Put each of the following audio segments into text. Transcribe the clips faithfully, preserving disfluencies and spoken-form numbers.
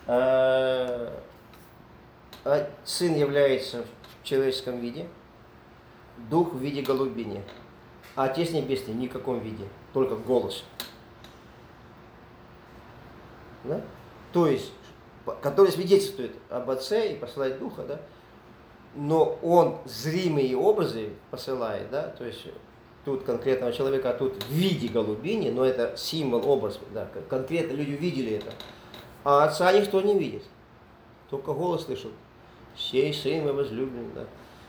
А, а Сын является в человеческом виде, Дух в виде голубини, а Отец Небесный ни в каком виде, только голос. Да? То есть, который свидетельствует об Отце и посылает Духа, да? Но он зримые образы посылает, да? То есть тут конкретного человека, а тут в виде голубини, но это символ, образ, да? Конкретно люди видели это. А Отца никто не видит, только голос слышал. Сей Сын мой возлюбленный, да?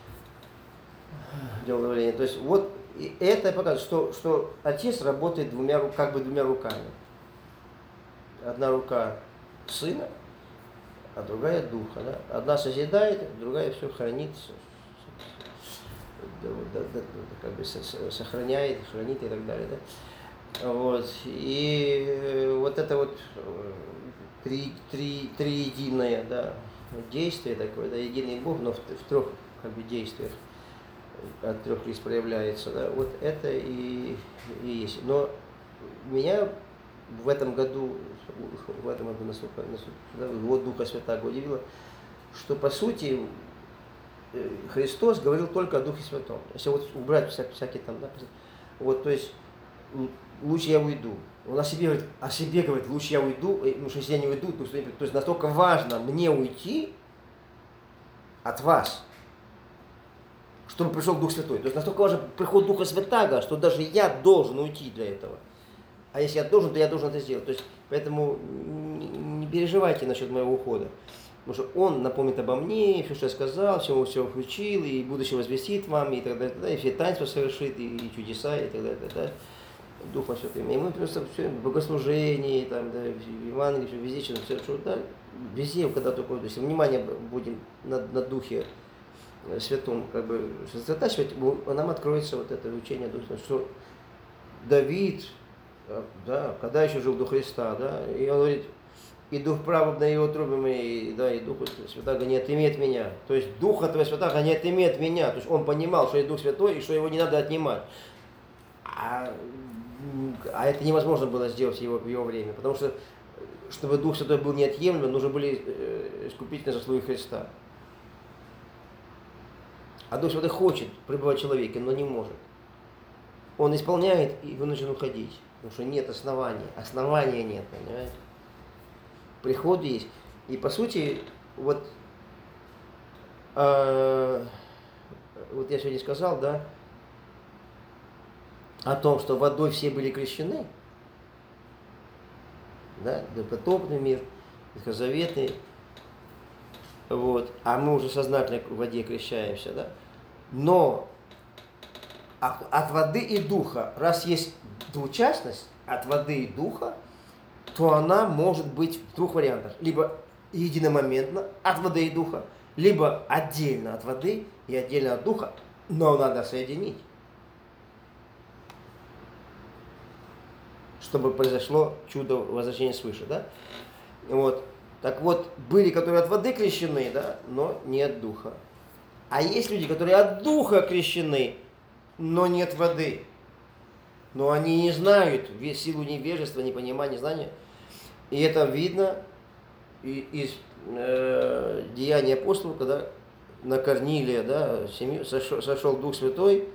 То есть вот это показывает, что, что Отец работает двумя, как бы двумя руками. Одна рука Сына, а другая Духа. Да? Одна созидает, другая все хранит, как бы сохраняет, хранит и так далее. Да? Вот. И вот это вот три, три, триединое, да, действие такое, да, единый Бог, но в, в трех как бы действиях от трех лиц проявляется, да, вот это и, и есть. Но меня в этом году, в этом году настолько, настолько вот Духа Святаго удивило, что по сути Христос говорил только о Духе Святом. Если вот убрать всякие, всякие там, да, вот, то есть лучше я уйду. Он о себе говорит, о себе говорит, лучше я уйду, потому что если я не уйду, то, то есть настолько важно мне уйти от вас, чтобы пришел Дух Святой. То есть настолько важен приход Духа Святаго, что даже я должен уйти для этого. А если я должен, то я должен это сделать. То есть, поэтому не переживайте насчет моего ухода. Потому что Он напомнит обо мне, все, что я сказал, все, все включил, и будущее возвестит вам, и так далее, и, так далее, и все таинства совершит, и, и чудеса, и так далее, и так далее. Дух во Святым. И мы просто все в богослужении, там, да, в Евангелии, все, везде, все, что, да, везде, когда только, если внимание будем на, на Духе Святом, как бы, сосредотачивать, нам откроется вот это учение Духа, что Давид, да, когда еще жил до Христа, да, и он говорит, и Дух праведный на его трубе моей, да, и Дух Святаго не отымет меня. То есть Духа Твоего Святаго не отымет меня. То есть он понимал, что есть Дух Святой, и что его не надо отнимать. А, а это невозможно было сделать в его, в его время, потому что, чтобы Дух Святой был неотъемлем, нужны были э, искупительные заслуги Христа. А Дух Святой хочет пребывать в человеке, но не может. Он исполняет и вынужден уходить, потому что нет основания. Основания нет, понимаете? Приход есть. И по сути, вот, э, вот я сегодня сказал, да, о том, что водой все были крещены, да, допотопный мир, ветхозаветный, вот, а мы уже сознательно в воде крещаемся, да, но от, от воды и духа, раз есть двучастность от воды и духа, то она может быть в двух вариантах. Либо единомоментно от воды и духа, либо отдельно от воды и отдельно от духа, но надо соединить, чтобы произошло чудо возвращения свыше, да? Вот. Так вот, были, которые от воды крещены, да, но не от духа. А есть люди, которые от духа крещены, но нет воды. Но они не знают, в силу невежества, непонимания, знания. И это видно из э, деяний апостолов, когда на Корнилия, да, семью, сошел, сошел Дух Святой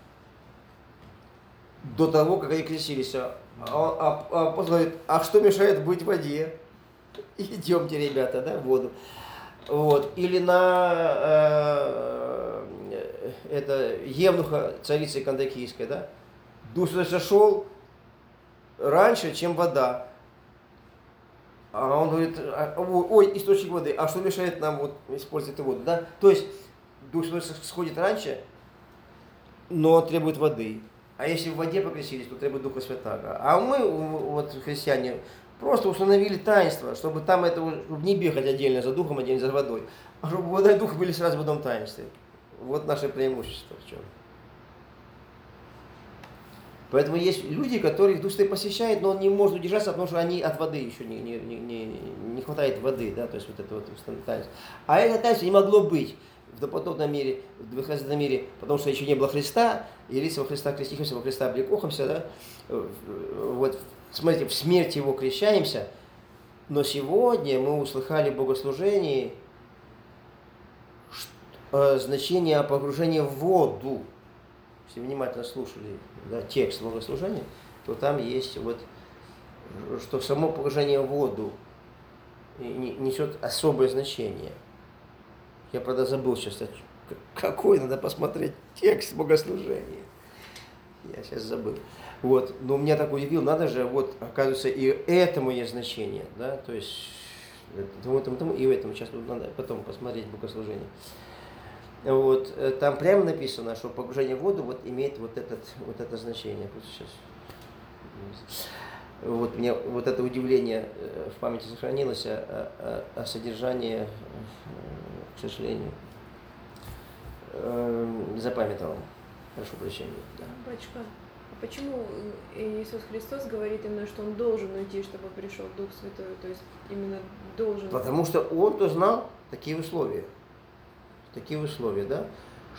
до того, как они крестились. А, а, а апостол говорит, а что мешает быть в воде? Идемте, ребята, да, в воду. Вот. Или на э, это, Евнуха, царицы Кандакийской, да, Дух Святой сошел раньше, чем вода. А он говорит, ой, источник воды, а что мешает нам вот использовать эту воду, да? То есть Дух Святой сходит раньше, но требует воды. А если в воде покрестились, то требует Духа Святаго. А мы, вот христиане, просто установили таинство, чтобы там это, чтобы не бегать отдельно за Духом, отдельно за водой, а чтобы вода и Дух были сразу в одном таинстве. Вот наше преимущество в чем. Поэтому есть люди, которых Дух Святой посещает, но он не может удержаться, потому что они от воды еще не, не, не, не, не хватает воды, да, то есть вот это вот таинство. А это таинство не могло быть в допотопном мире, в ветхозаветном мире, потому что еще не было Христа, и лица во Христа крестихимся, во Христа облекохимся, да, вот, смотрите, в смерти Его крещаемся, Но сегодня мы услыхали в богослужении э, значение погружения в воду. Если внимательно слушали, да, текст богослужения, то там есть вот, что само погружение в воду несет особое значение. Я, правда, забыл сейчас, какой, надо посмотреть текст богослужения. Я сейчас забыл. Вот. Но меня так удивило, надо же, вот, оказывается, и этому есть значение, да, то есть, тому, тому, тому, и этому, сейчас надо потом посмотреть богослужение. Вот, там прямо написано, что погружение в воду вот имеет вот, этот, вот это значение. Сейчас. Вот мне вот это удивление в памяти сохранилось, а, а, а содержание, к сожалению, запамятовал. Прошу прощения. Да. Батюшка, а почему Иисус Христос говорит именно, что Он должен уйти, чтобы пришел Дух Святой? То есть именно должен. Потому что Он-то знал такие условия. Такие условия, да,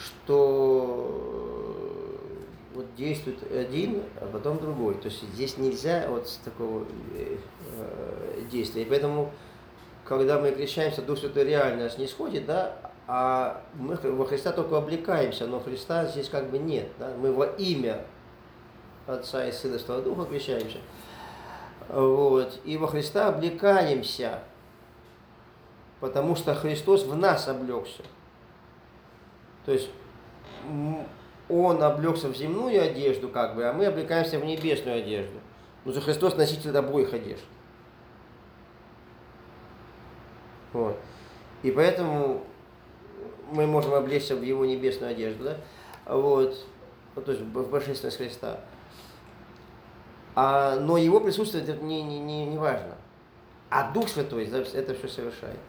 что вот действует один, а потом другой. То есть здесь нельзя вот с такого э, действия. И поэтому, когда мы крещаемся, Дух Святой реально нас не сходит, да, а мы во Христа только облекаемся, но Христа здесь как бы нет. Да? Мы во имя Отца и Сына и Святого Духа крещаемся. Вот. И во Христа облекаемся, потому что Христос в нас облегся. То есть Он облегся в земную одежду, как бы, а мы облекаемся в небесную одежду. Но же Христос носитель обоих одежд. Вот. И поэтому мы можем облечься в Его небесную одежду, да? Вот. Ну, то есть в божественность Христа. А, но Его присутствие это не, не, не, не важно. А Дух Святой это все совершает.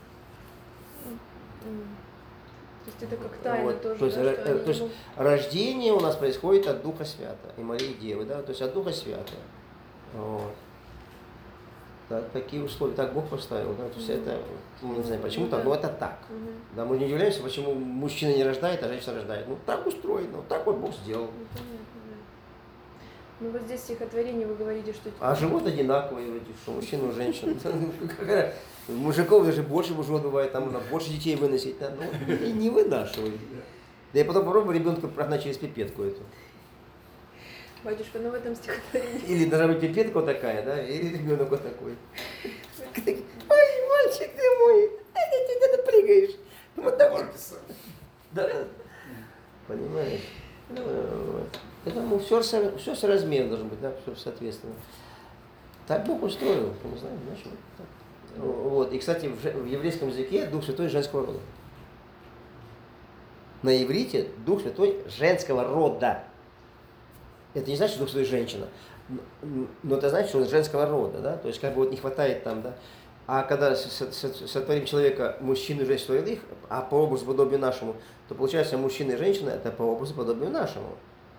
То есть это как тайна вот. тоже. То есть, да, р- что то есть могут... рождение у нас происходит от Духа Святого и Марии Девы, да? То есть от Духа Святого. Вот. Так, такие условия, так Бог поставил, да? То есть mm-hmm. это, не знаю почему так, но это так. Mm-hmm. Да, мы не удивляемся, почему мужчина не рождает, а женщина рождает. Ну так устроено, так вот Бог сделал. Mm-hmm. Ну вот здесь в стихотворении вы говорите, что... А живот одинаковый, что мужчина и женщина. Мужиков даже больше мужиков бывает, там нужно больше детей выносить. И не вынашивай. Да я потом попробую ребенка прогнать через пипетку эту. Батюшка, ну в этом стихотворении... Или должна быть пипетка вот такая, да, или ребенок вот такой. Ой, мальчик ты мой, ты прыгаешь. Вот так вот. Да, понимаешь? Ну, вот. Поэтому все, все соразмерно должно быть, да, все соответственно. Так Бог устроил, не знаю, значит, так. Вот. И, кстати, в, в еврейском языке Дух Святой женского рода. На иврите Дух Святой женского рода. Это не значит, что Дух Святой женщина, но это значит, что он женского рода, да, то есть как бы вот не хватает там, да. А когда сотворим человека, мужчину и женщину, их, а по образу подобию нашему, то получается мужчина и женщина это по образу подобию нашему.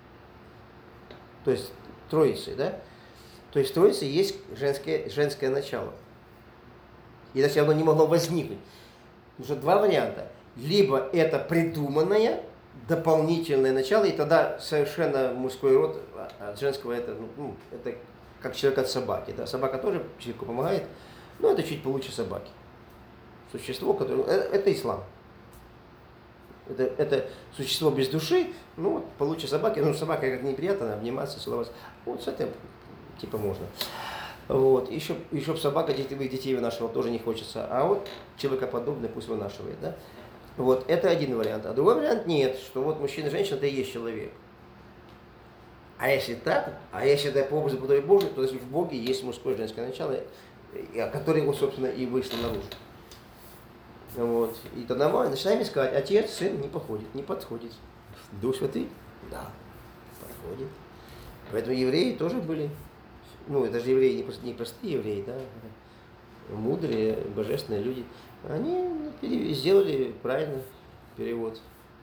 То есть троицы, да? То есть в троице есть женское, женское начало. Иначе оно не могло возникнуть. Потому что два варианта. Либо это придуманное, дополнительное начало, и тогда совершенно мужской род от женского это, ну, это как человек от собаки. Да? Собака тоже человеку помогает, но это чуть получше собаки. Существо, которое... Это, это ислам. Это, это существо без души, ну вот получше собаки, ну собака как неприятно, обниматься, целоваться. Вот с этим типа можно. Вот. Еще, еще собака детей, детей вынашивала тоже не хочется, а вот человекоподобный пусть вынашивает, да. Вот, это один вариант. А другой вариант нет, что вот мужчина и женщина это и есть человек. А если так, а если это по образу подобию Божию, то в Боге есть мужское и женское начало, которое его, собственно, и вышло наружу. Вот. И тогда мы начинаем искать. Отец, сын не подходит, не подходит. Дух Святый? Да, подходит. Поэтому евреи тоже были, ну это же евреи, не простые евреи, да, мудрые, божественные люди. Они сделали правильно перевод.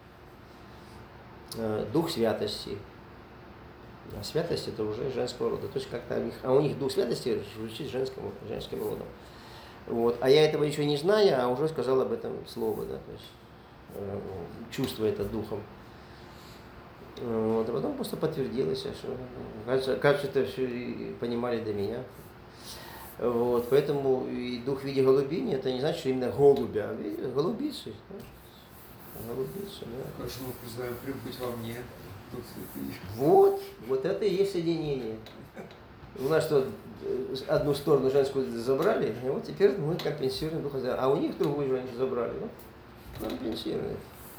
Дух святости. А святость это уже женского рода. То есть как-то у них, а у них дух святости звучит женскому, женским родом. Вот. А я этого еще не знаю, а уже сказал об этом слово, да, то есть э, чувство это духом. Вот. А потом просто подтвердилось, что кажется, кажется, это все понимали до меня. Вот, поэтому и дух в виде голубини, это не значит, что именно голубя, а в виде голубицы. Да? Голубицы, да. Хорошо, мы признаем, прибыть во мне, Дух Святый. Вот, вот это и есть соединение. У нас что, одну сторону женскую забрали, и вот теперь мы компенсируем Духа Святого. А у них другую женщину забрали, ну, компенсируем.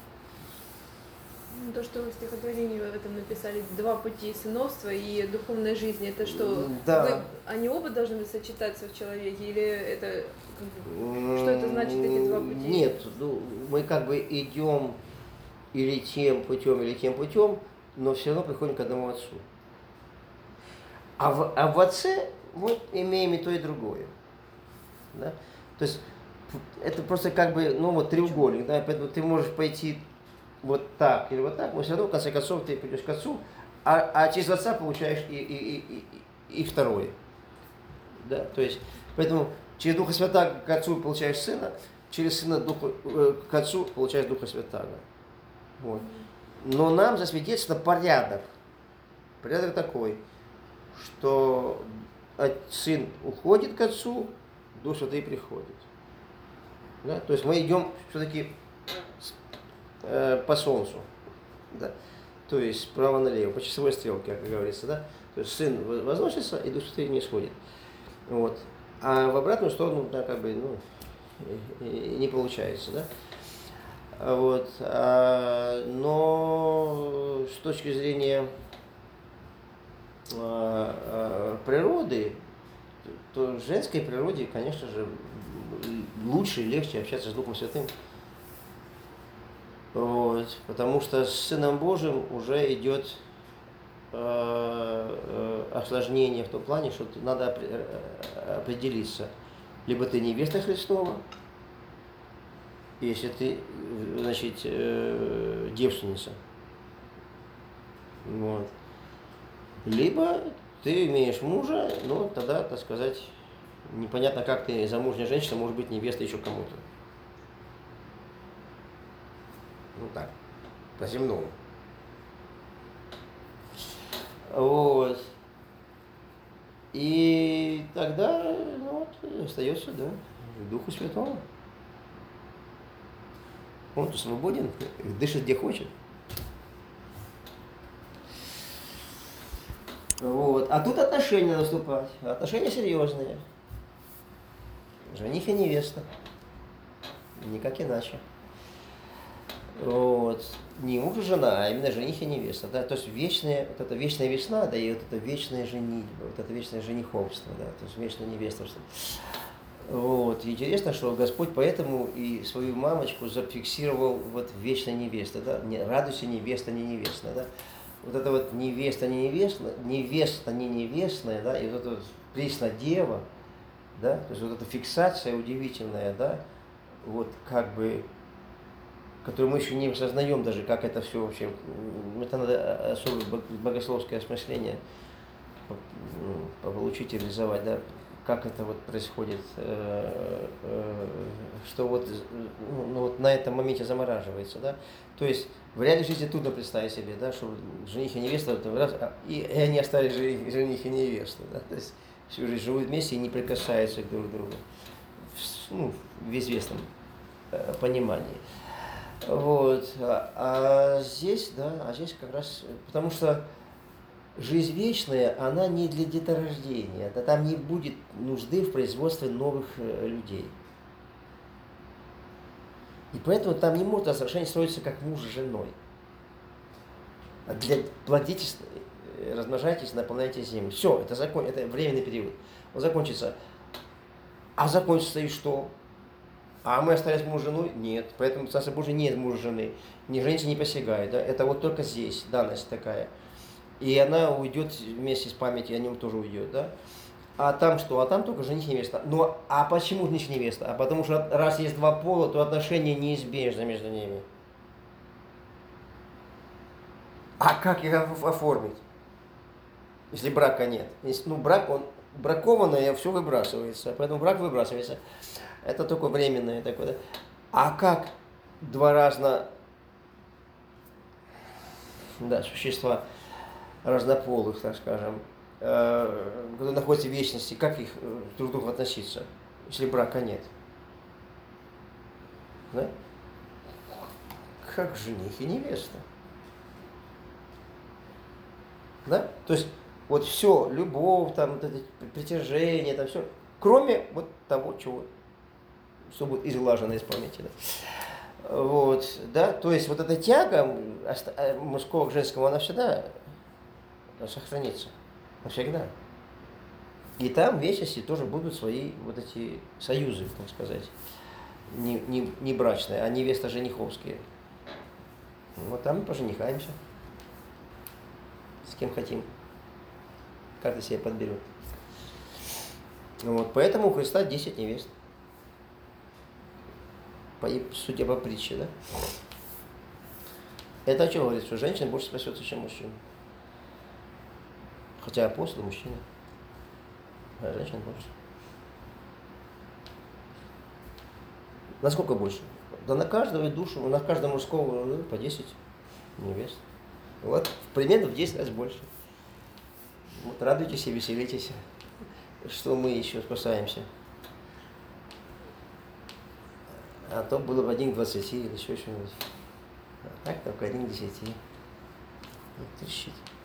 То, что вы в стихотворении в этом написали, два пути сыновства и духовной жизни, это что, Да. вы, они оба должны сочетаться в человеке, или это, что это значит, эти два пути? Нет, ну, мы как бы идем или тем путем, или тем путем, но все равно приходим к одному Отцу. А в, а в Отце мы имеем и то, и другое. Да? То есть это просто как бы, ну вот треугольник, да? Поэтому ты можешь пойти вот так или вот так, но все равно в конце концов ты придешь к Отцу, а, а через Отца получаешь и, и, и, и, и второе. Да? То есть, поэтому через Духа Святаго к Отцу получаешь Сына, через Сына Духа, э, к Отцу получаешь Духа Святаго. Вот. Но нам засвидетельствовано порядок. Порядок такой, что Сын уходит к Отцу, Дух Святый приходит. Да? То есть мы идем все-таки э, по Солнцу. Да? То есть справа налево, по часовой стрелке, как говорится. Да? То есть Сын возносится, и Дух Святый не сходит. Вот. А в обратную сторону, да, как бы, ну, не получается. Да? Вот. А, но с точки зрения а, а, природы, то в женской природе, конечно же, лучше и легче общаться с Духом Святым. Вот. Потому что с Сыном Божьим уже идет э, э, осложнение в том плане, что надо определиться. Либо ты невеста Христова, если ты, значит, э, девственница. Вот. Либо ты имеешь мужа, но тогда, так сказать, непонятно, как ты, замужняя женщина, может быть невеста еще кому-то. Ну так, по-земному. Вот. И тогда, ну, вот, остается, да, Духу Святому. Он свободен, дышит где хочет. Вот. А тут отношения наступают. Отношения серьезные. Жених и невеста. Никак иначе. Вот. Не муж и жена, а именно жених и невеста. Да? То есть вечная, вот эта вечная весна, да, и вот это вечная женитьба, вот это вечное жениховство, да, то есть вечное невестовство. Вот. И интересно, что Господь поэтому и свою мамочку зафиксировал вот вечной невестой, да, не радуйся, невеста, не невестная, да. Вот это вот невеста, не невестная, невеста, не невестная, да, и вот это вот Преснодева, да, то есть вот эта фиксация удивительная, да, вот как бы, которую мы еще не осознаем даже, как это все вообще, это надо особое богословское осмысление получить и реализовать, да, как это вот происходит, что вот, ну, вот на этом моменте замораживается, да, то есть в реальной жизни трудно представить себе, да, что жених и невеста, раз, и, и они остались жених и невеста, да, то есть всю жизнь живут вместе и не прикасаются друг к другу, ну, в известном понимании. Вот, а, а здесь, да, а здесь как раз, потому что жизнь вечная, она не для деторождения, это там не будет нужды в производстве новых людей. И поэтому там не может отношения строиться как муж с женой. А для плодитесь, размножайтесь, наполняйте землю. Все, это, закон, это временный период. Он закончится. А закончится и что? А мы остались муж с женой? Нет. Поэтому в Царстве Божьем нет мужа жены. Ни женщина не посягает. Да? Это вот только здесь данность такая. И она уйдет вместе с памятью, о нем тоже уйдет, да? А там что? А там только жених и невеста. Но, а почему жених и невеста? А потому что раз есть два пола, то отношения неизбежны между ними. А как их оформить, если брака нет? Если, ну, брак, он бракованное, все выбрасывается, поэтому брак выбрасывается. Это только временное такое, да? А как два разно, да, существа разнополых, так скажем, э, которые находятся в вечности, как их э, друг к другу относиться, если брака нет? Да? Как жених и невеста. Да? То есть вот все, любовь, там, вот это притяжение, там все, кроме вот того, чего, что будет изглажено из памяти. Да? Вот, да, то есть вот эта тяга мужского к женскому, она всегда сохранится, навсегда. И там в вечности тоже будут свои вот эти союзы, так сказать, не, не, не брачные, а невесто-жениховские. Вот там мы поженихаемся. С кем хотим. Каждый себе подберет. Вот, поэтому у Христа десять невест. По, судя по притче, да? Это о чем говорит? Что женщина больше спасется, чем мужчина. Хотя апостол мужчина, а женщина больше. Насколько больше? Да на каждого душу, на каждого мужского ну, по десять невест. Вот, примерно в десять раз больше. Вот, радуйтесь и веселитесь, что мы еще спасаемся. А то было бы один к двадцати или еще что-нибудь. А так только один к десяти. Вот, трещит.